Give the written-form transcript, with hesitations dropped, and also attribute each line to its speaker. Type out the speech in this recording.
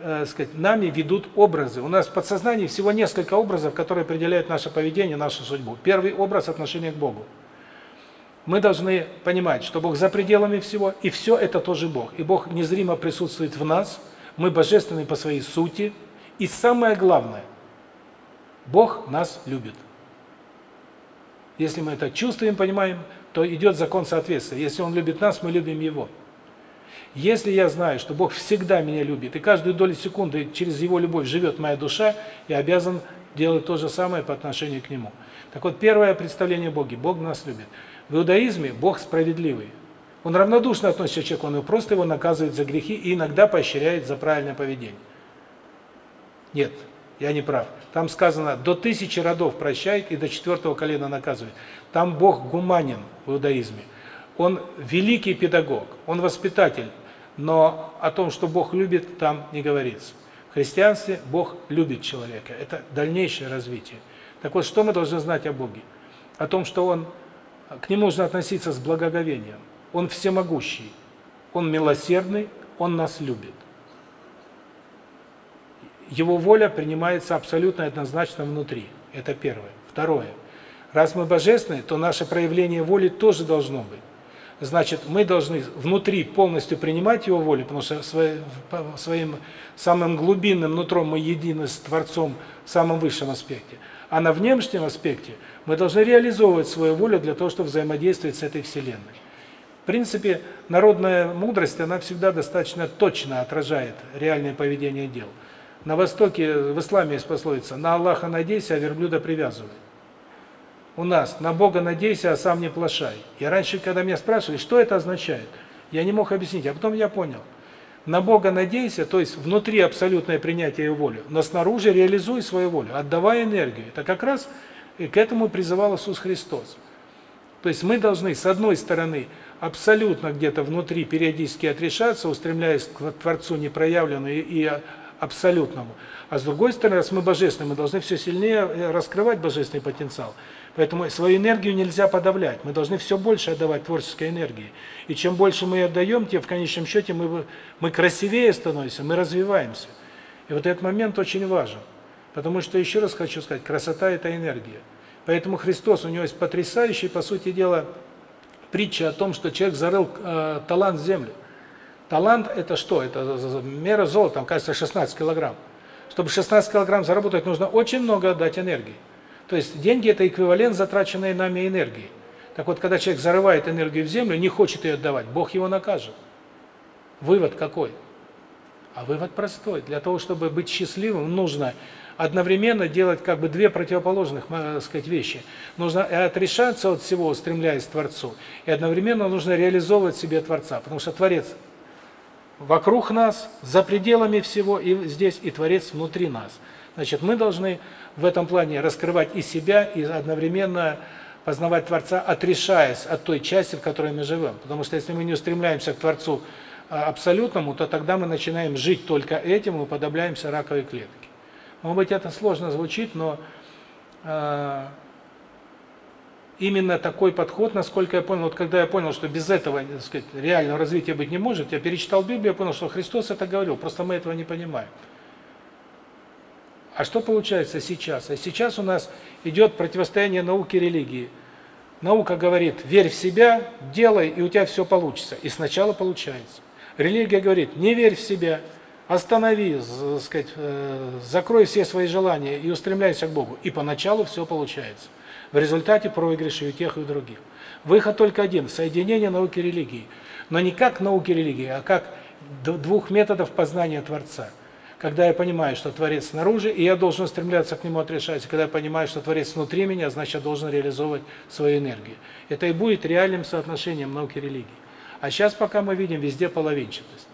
Speaker 1: сказать, нами ведут образы. У нас в подсознании всего несколько образов, которые определяют наше поведение, нашу судьбу. Первый образ – отношение к Богу. Мы должны понимать, что Бог за пределами всего, и все это тоже Бог. И Бог незримо присутствует в нас, мы божественны по своей сути. И самое главное, Бог нас любит. Если мы это чувствуем, понимаем, то идет закон соответствия. Если Он любит нас, мы любим Его. Если я знаю, что Бог всегда меня любит, и каждую долю секунды через Его любовь живет моя душа, я обязан делать то же самое по отношению к Нему. Так вот, первое представление о Боге – Бог нас любит. В иудаизме Бог справедливый. Он равнодушно относится к человеку, он просто его наказывает за грехи и иногда поощряет за правильное поведение. Нет, я не прав. Там сказано, до 1000 родов прощает и до 4-го колена наказывает. Там Бог гуманен в иудаизме. Он великий педагог, он воспитатель, но о том, что Бог любит, там не говорится. В христианстве Бог любит человека. Это дальнейшее развитие. Так вот, что мы должны знать о Боге? О том, что к Нему нужно относиться с благоговением. Он всемогущий, Он милосердный, Он нас любит. Его воля принимается абсолютно однозначно внутри. Это первое. Второе. Раз мы божественны, то наше проявление воли тоже должно быть. Значит, мы должны внутри полностью принимать Его волю, потому что своим самым глубинным нутром мы едины с Творцом в самом высшем аспекте. А на внешнем аспекте мы должны реализовывать свою волю для того, чтобы взаимодействовать с этой Вселенной. В принципе, народная мудрость, она всегда достаточно точно отражает реальное поведение дел. На Востоке, в исламе есть пословица: «На Аллаха надейся, а верблюда привязывай». У нас: «На Бога надейся, а сам не плашай». Я раньше, когда меня спрашивали, что это означает, я не мог объяснить, а потом я понял. На Бога надейся, то есть внутри абсолютное принятие Его воли, но снаружи реализуй свою волю, отдавай энергию. Это как раз и к этому призывал Иисус Христос. То есть мы должны, с одной стороны, абсолютно где-то внутри периодически отрешаться, устремляясь к Творцу непроявленному и абсолютному. А с другой стороны, раз мы божественны, мы должны все сильнее раскрывать божественный потенциал. Поэтому свою энергию нельзя подавлять. Мы должны все больше отдавать творческой энергии. И чем больше мы отдаем, тем в конечном счете мы красивее становимся, мы развиваемся. И вот этот момент очень важен. Потому что, еще раз хочу сказать, красота – это энергия. Поэтому Христос, у него есть потрясающая, по сути дела, притча о том, что человек зарыл талант в землю. Талант – это что? Это мера золота, там, кажется, 16 килограмм. Чтобы 16 килограмм заработать, нужно очень много отдать энергии. То есть деньги – это эквивалент затраченной нами энергии. Так вот, когда человек зарывает энергию в землю, не хочет ее отдавать, Бог его накажет. Вывод какой? А вывод простой. Для того, чтобы быть счастливым, нужно одновременно делать как бы две противоположных, так сказать, вещи. Нужно отрешаться от всего, устремляясь к Творцу, и одновременно нужно реализовывать в себе Творца, потому что Творец вокруг нас, за пределами всего, и здесь, и Творец внутри нас. Значит, мы должны в этом плане раскрывать и себя, и одновременно познавать Творца, отрешаясь от той части, в которой мы живем. Потому что если мы не устремляемся к Творцу абсолютному, то тогда мы начинаем жить только этим, и уподобляемся раковой клетке. Может быть, это сложно звучит, но именно такой подход, насколько я понял, вот когда я понял, что без этого, так сказать, реального развития быть не может, я перечитал Библию, я понял, что Христос это говорил, просто мы этого не понимаем. А что получается сейчас? А сейчас у нас идет противостояние науки и религии. Наука говорит: верь в себя, делай, и у тебя все получится. И сначала получается. Религия говорит: не верь в себя, останови, так сказать, закрой все свои желания и устремляйся к Богу. И поначалу все получается. В результате проигрыши и у тех, и у других. Выход только один – соединение науки и религии. Но не как науки и религии, а как двух методов познания Творца. Когда я понимаю, что Творец снаружи, и я должен стремляться к Нему отрешаться. Когда я понимаю, что Творец внутри меня, значит, я должен реализовывать свою энергию. Это и будет реальным соотношением науки и религии. А сейчас пока мы видим везде половинчатость.